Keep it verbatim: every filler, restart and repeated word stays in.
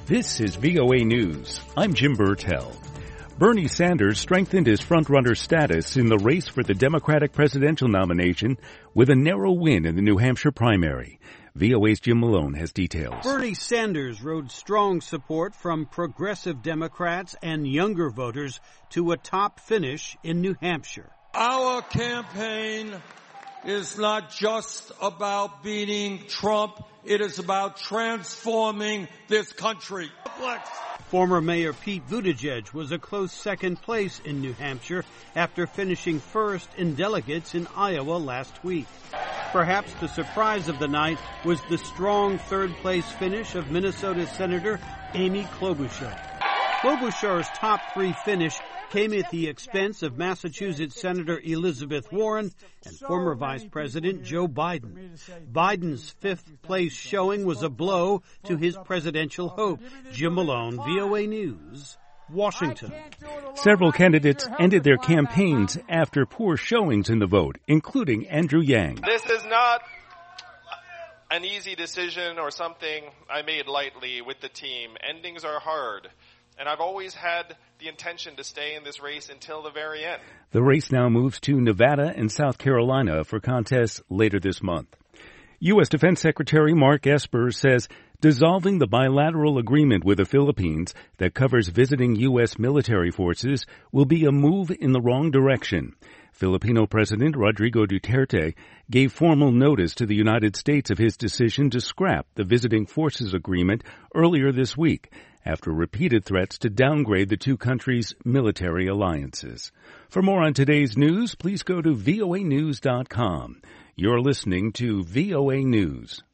This is V O A News. I'm Jim Burtell. Bernie Sanders strengthened his frontrunner status in the race for the Democratic presidential nomination with a narrow win in the New Hampshire primary. V O A's Jim Malone has details. Bernie Sanders rode strong support from progressive Democrats and younger voters to a top finish in New Hampshire. Our campaign is not just about beating Trump. It is about transforming this country. Former Mayor Pete Buttigieg was a close second place in New Hampshire after finishing first in delegates in Iowa last week. Perhaps the surprise of the night was the strong third-place finish of Minnesota Senator Amy Klobuchar. Klobuchar's top three finish came at the expense of Massachusetts Senator Elizabeth Warren and former Vice President Joe Biden. Biden's fifth-place showing was a blow to his presidential hope. Jim Malone, V O A News, Washington. Several candidates ended their campaigns after poor showings in the vote, including Andrew Yang. This is not an easy decision or something I made lightly with the team. Endings are hard. And I've always had the intention to stay in this race until the very end. The race now moves to Nevada and South Carolina for contests later this month. U S. Defense Secretary Mark Esper says dissolving the bilateral agreement with the Philippines that covers visiting U S military forces will be a move in the wrong direction. Filipino President Rodrigo Duterte gave formal notice to the United States of his decision to scrap the visiting forces agreement earlier this week, after repeated threats to downgrade the two countries' military alliances. For more on today's news, please go to V O A news dot com. You're listening to V O A News.